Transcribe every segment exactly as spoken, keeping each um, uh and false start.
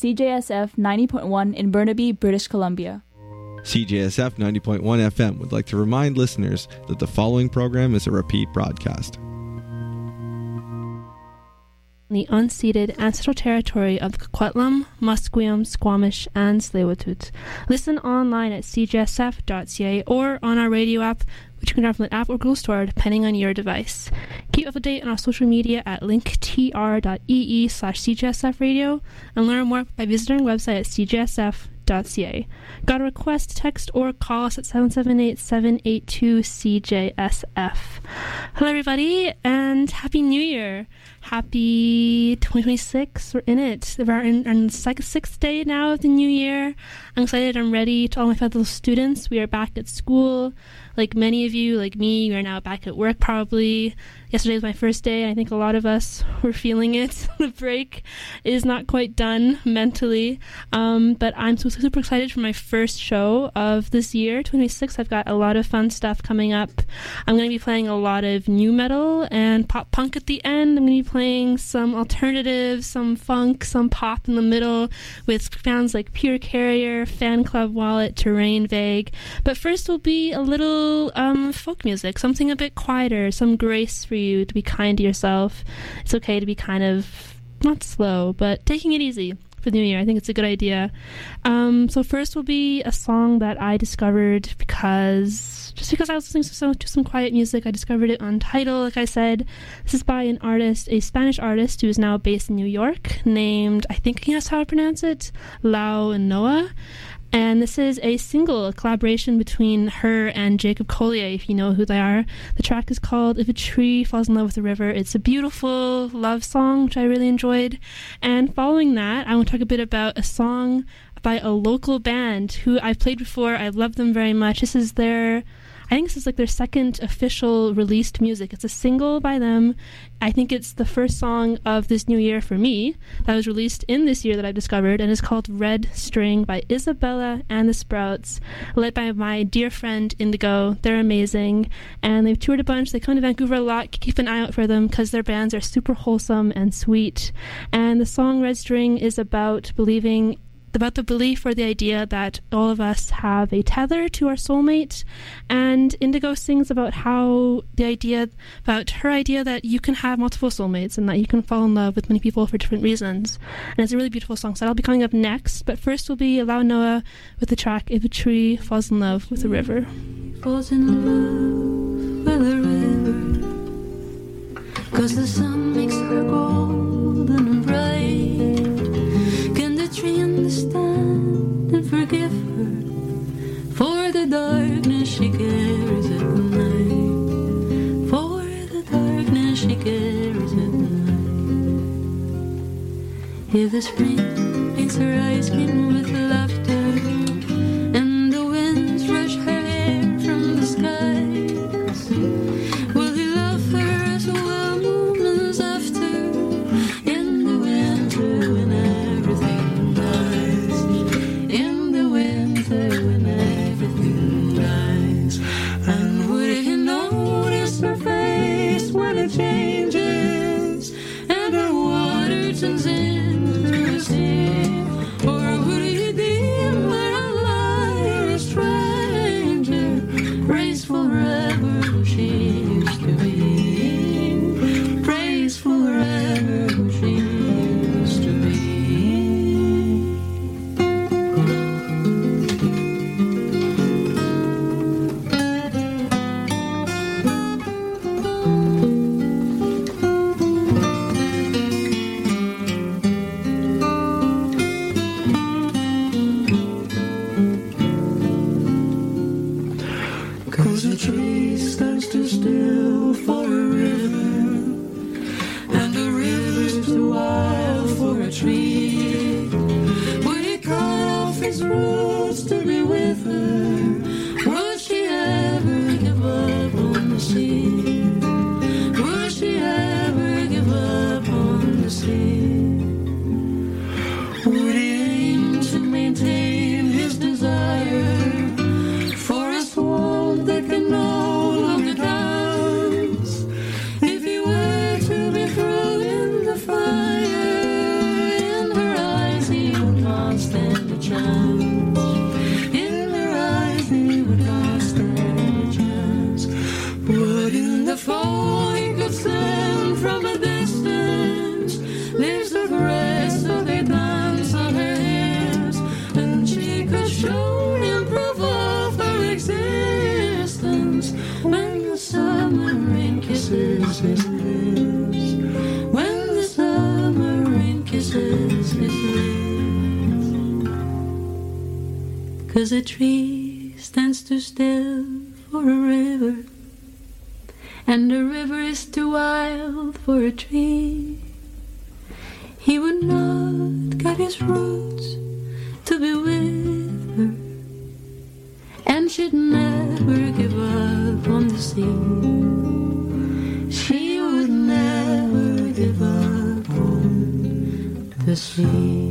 C J S F ninety point one in Burnaby, British Columbia. C J S F ninety point one F M would like to remind listeners that the following program is a repeat broadcast. The unceded ancestral territory of the Coquitlam, Musqueam, Squamish, and Tsleil-Waututh. Listen online at c j s f dot c a or on our radio app, which you can download from the app or Google Store, depending on your device. Keep up to date on our social media at linktr.ee slash CJSF radio and learn more by visiting our website at c j s f dot c a. Got a request, text, or call us at seven seven eight, seven eight two, C J S F. Hello, everybody, and Happy New Year. Happy twenty twenty-six. We're in it. We're in, in the second, sixth day now of the new year. I'm excited. I'm ready. To all my fellow students, we are back at school. Like many of you, like me, we are now back at work probably. Yesterday was my first day, and I think a lot of us were feeling it. The break is not quite done mentally. Um, but I'm so super excited for my first show of this year, twenty twenty-six. I've got a lot of fun stuff coming up. I'm going to be playing a lot of new metal and pop punk at the end. I'm going to be playing some alternative, some funk, some pop in the middle with bands like Pure Carrier, Fan Club Wallet, Terrain Vague. But first will be a little um, folk music, something a bit quieter, some grace for you to be kind to yourself. It's okay to be kind of, not slow, but taking it easy for the new year. I think it's a good idea. Um, so first will be a song that I discovered because, just because I was listening to some, to some quiet music. I discovered it on Tidal, like I said. This is by an artist, a Spanish artist who is now based in New York, named, I think that's how I pronounce it, Lau Noah. And this is a single, a collaboration between her and Jacob Collier, if you know who they are. The track is called If a Tree Falls in Love with a River. It's a beautiful love song, which I really enjoyed. And following that, I want to talk a bit about a song by a local band who I've played before. I love them very much. This is their, I think this is like their second official released music. It's a single by them. I think it's the first song of this new year for me that was released in this year that I've discovered, and it's called Red String by Isabella and the Sprouts, led by my dear friend Indigo. They're amazing, and they've toured a bunch. They come to Vancouver a lot. Keep an eye out for them because their bands are super wholesome and sweet. And the song Red String is about believing about the belief or the idea that all of us have a tether to our soulmate. And Indigo sings about how the idea, about her idea that you can have multiple soulmates and that you can fall in love with many people for different reasons. And it's a really beautiful song, so that'll be coming up next. But first will be Lau Noah with the track If a Tree Falls in Love with a River. Falls in love with a river, 'cause the sun makes her golden and bright. Can the tree understand and forgive her for the darkness she carries at night? For the darkness she carries at night. If the spring makes her eyes green with laughter and the winds rush her hair from the skies, will he love her as well moments after in the winter when everything dies? In the winter when everything dies. And would he notice her face when it changes and her water turns into a sea? Or would he deem her a liar, a stranger, praise forever who she used to be? Praise forever who she used to be. Cause a tree stands too still for a river, and a river's too wild for a tree. Would he cut off his roots to be with her? Would she ever give up on the sea? Would she ever give up on the sea? Would he aim to maintain his desire for a swamp that can no longer dance? If he were to be thrown in the fire, in her eyes he would not stand a chance. In their eyes they would not stand a chance. But in the fall he could stand from a distance. There's the rest of the dance on her hands, and she could show him proof of her existence. When the summer rain kisses his lips, when the summer rain kisses his lips. 'Cause a tree stands too still for a river, and a river is too wild for a tree. He would not cut his roots to be with her, and she'd never give up on the sea. She would never give up on the sea.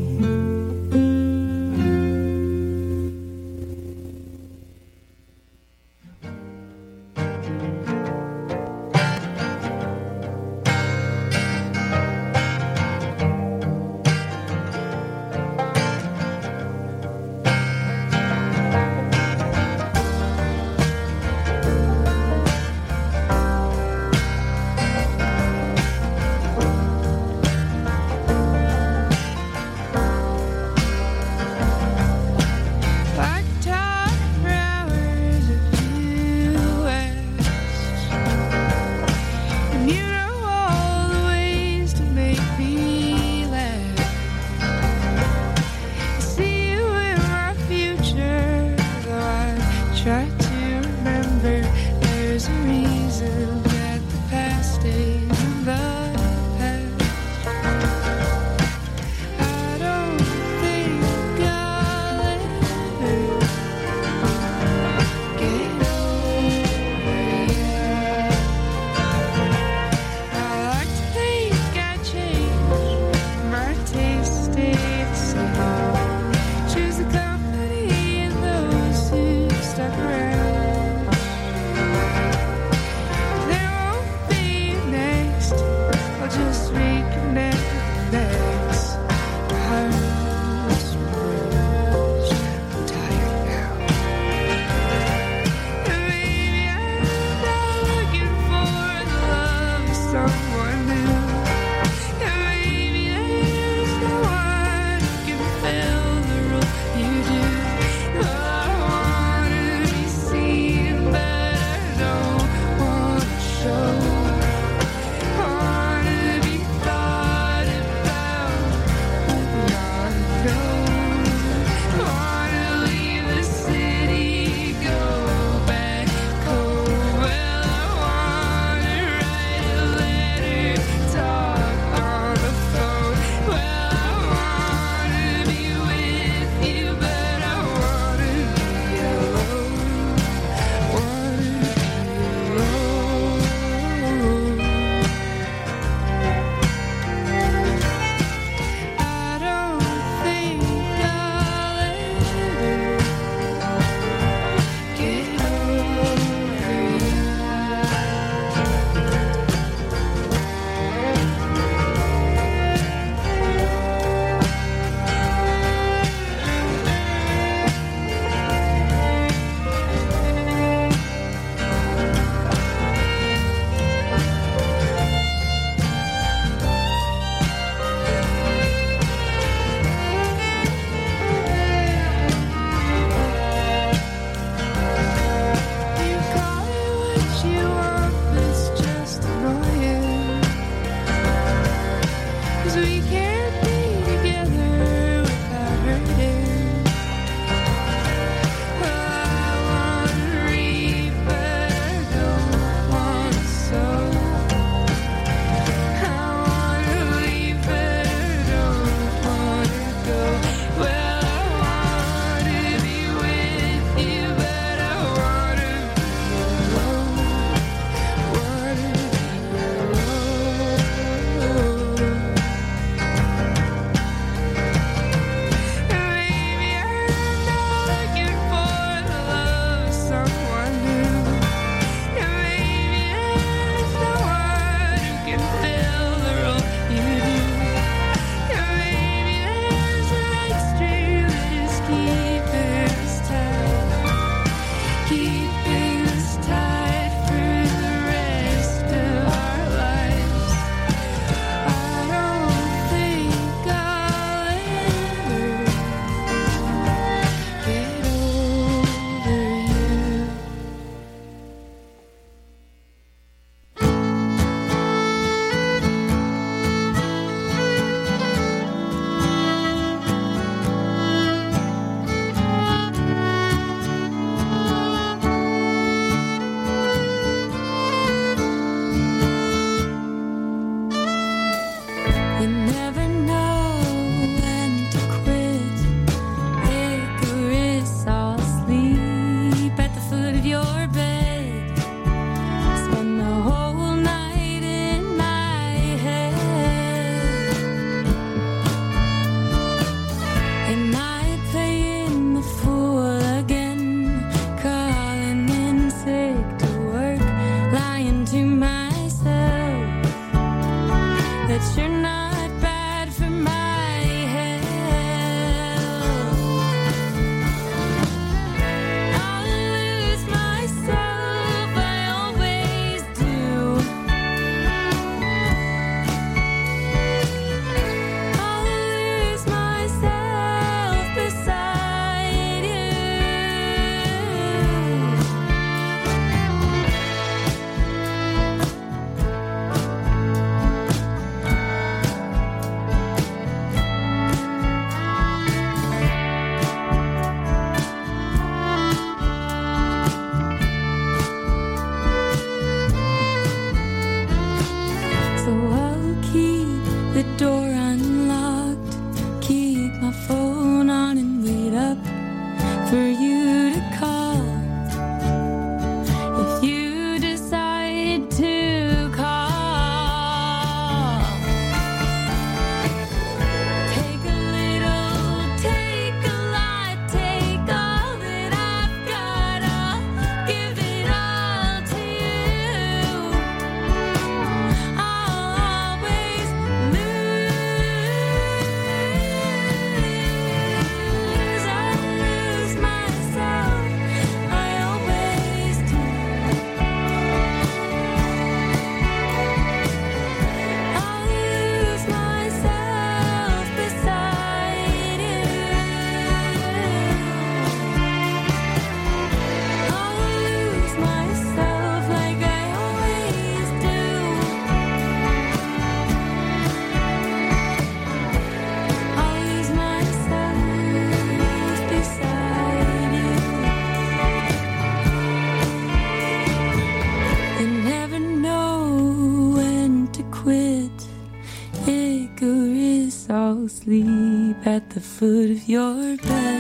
the foot of your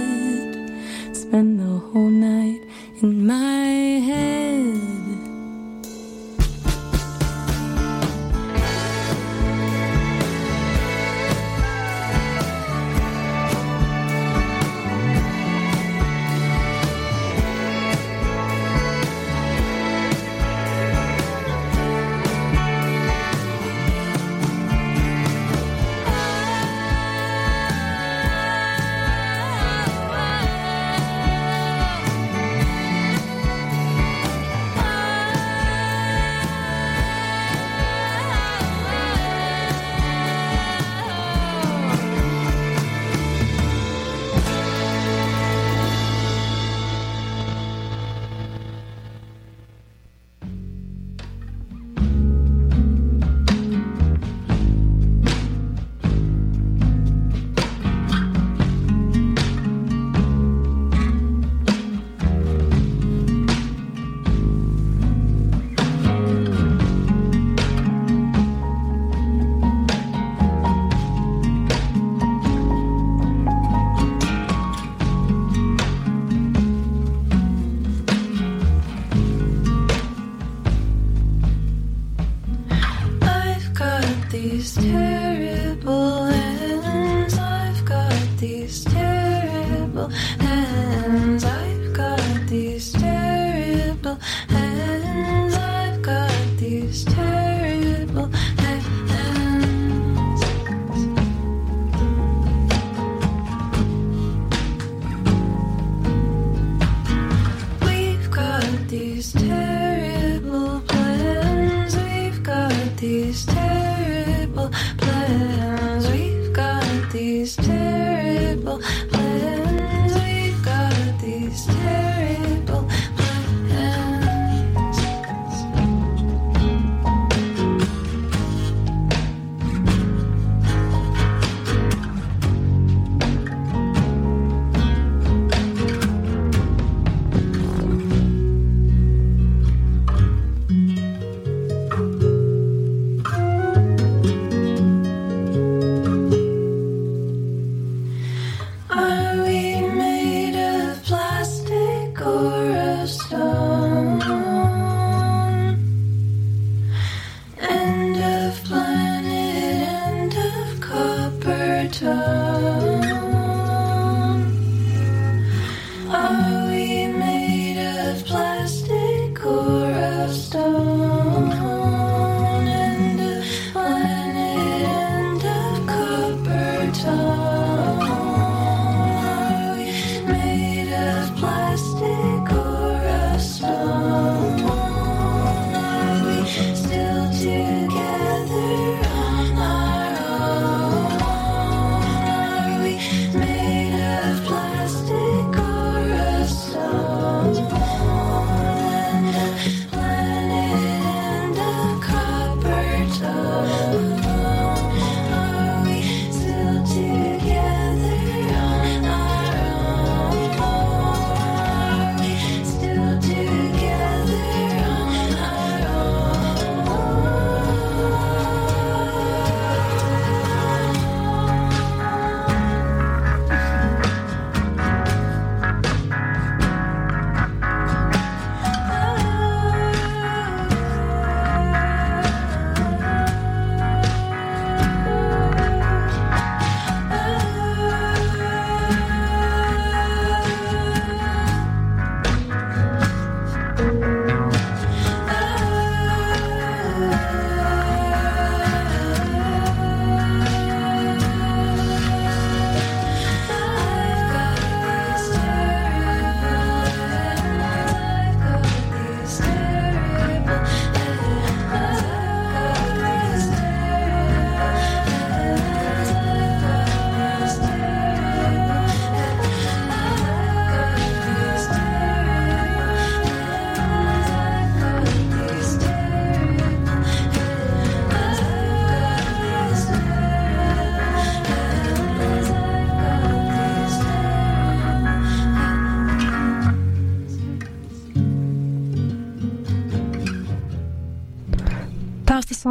bed. Spend the whole night in my head. Are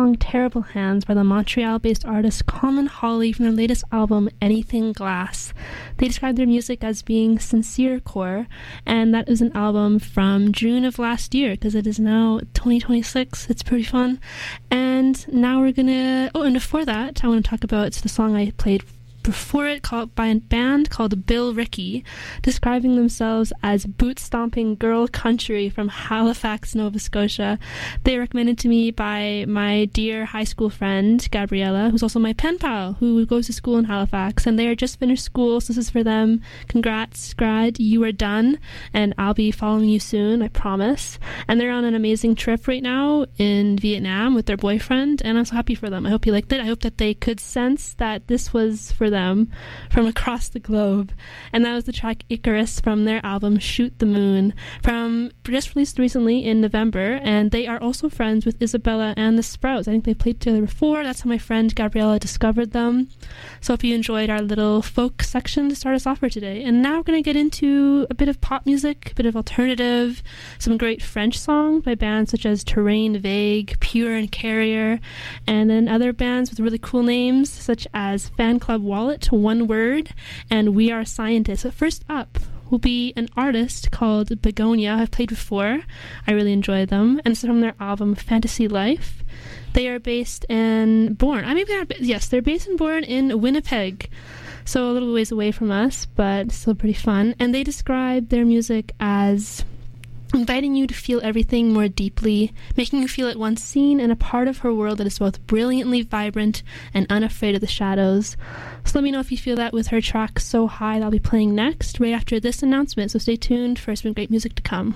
song Terrible Hands by the Montreal-based artist Common Holly from their latest album Anything Glass. They describe their music as being sincere core, and that is an album from June of last year because it is now twenty twenty-six. It's pretty fun. And now we're gonna... Oh, and before that, I want to talk about the song I played before it, called by a band called Bill Ricky, describing themselves as boot-stomping girl country from Halifax, Nova Scotia. They were recommended to me by my dear high school friend, Gabriella, who's also my pen pal, who goes to school in Halifax, and they are just finished school, so this is for them. Congrats, grad, you are done, and I'll be following you soon, I promise. And they're on an amazing trip right now in Vietnam with their boyfriend, and I'm so happy for them. I hope you liked it. I hope that they could sense that this was for them from across the globe. And that was the track Icarus from their album Shoot the Moon, from just released recently in November. And they are also friends with Isabella and the Sprouts. I think they played together before. That's how my friend Gabriella discovered them. So if you enjoyed our little folk section to start us off for today. And now we're going to get into a bit of pop music, a bit of alternative, some great French songs by bands such as Terrain Vague, Pure and Carrier, and then other bands with really cool names such as Fan Club Wallet, One Word, and We Are Scientists. But first up will be an artist called Begonia. I've played before. I really enjoy them. And it's from their album Fantasy Life. They are based in Born. I maybe not, yes, they're based in Born in Winnipeg. So a little ways away from us, but still pretty fun. And they describe their music as inviting you to feel everything more deeply, making you feel at once seen and a part of her world that is both brilliantly vibrant and unafraid of the shadows. So let me know if you feel that with her track So High that I'll be playing next, right after this announcement, so stay tuned for some great music to come.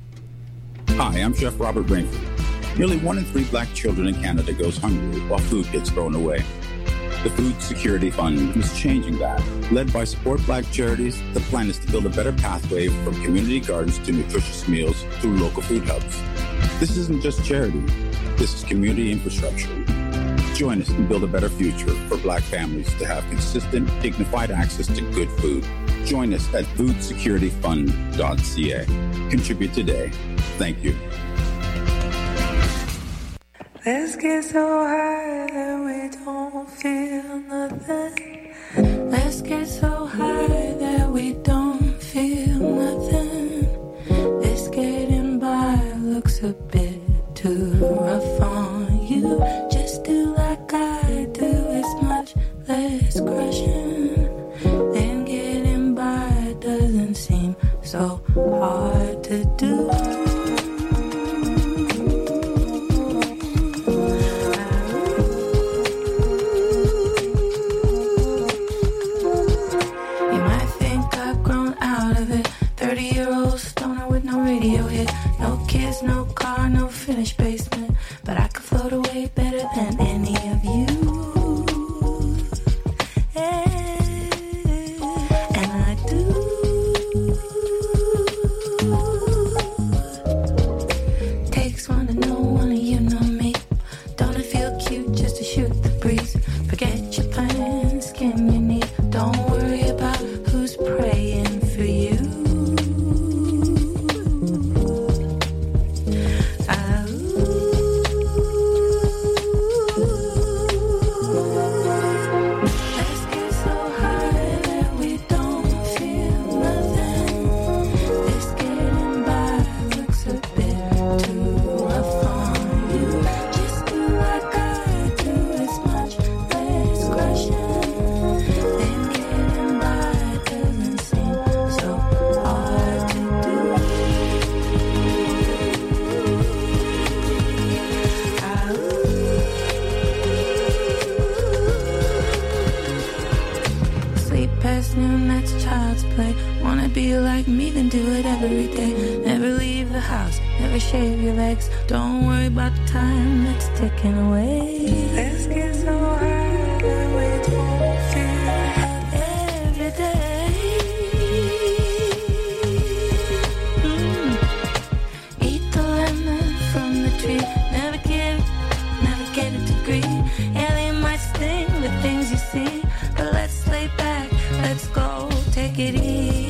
Hi, I'm Chef Robert Rainford. Nearly one in three black children in Canada goes hungry while food gets thrown away. The Food Security Fund is changing that. Led by Support Black Charities, the plan is to build a better pathway from community gardens to nutritious meals through local food hubs. This isn't just charity. This is community infrastructure. Join us and build a better future for black families to have consistent, dignified access to good food. Join us at food security fund dot c a. Contribute today. Thank you. Let's get so high that we don't feel nothing. Let's get so high that we don't feel nothing. This getting by looks a bit too rough on you. Just do like I do, it's much less crushing. Then getting by doesn't seem so hard to do. No car, no finished basement, but I could float away better than any of you. Yeah. And I do. Takes one to know one of you know me. Don't it feel cute just to shoot the breeze? Forget your plans, skin your knee. Don't worry about who's praying for you. Shave your legs, don't worry about the time that's ticking away. Let's get so high that we don't feel every day. Mm. Eat the lemon from the tree, never give it, never get a degree. Yeah, they might sting the things you see, but let's lay back, let's go, take it easy.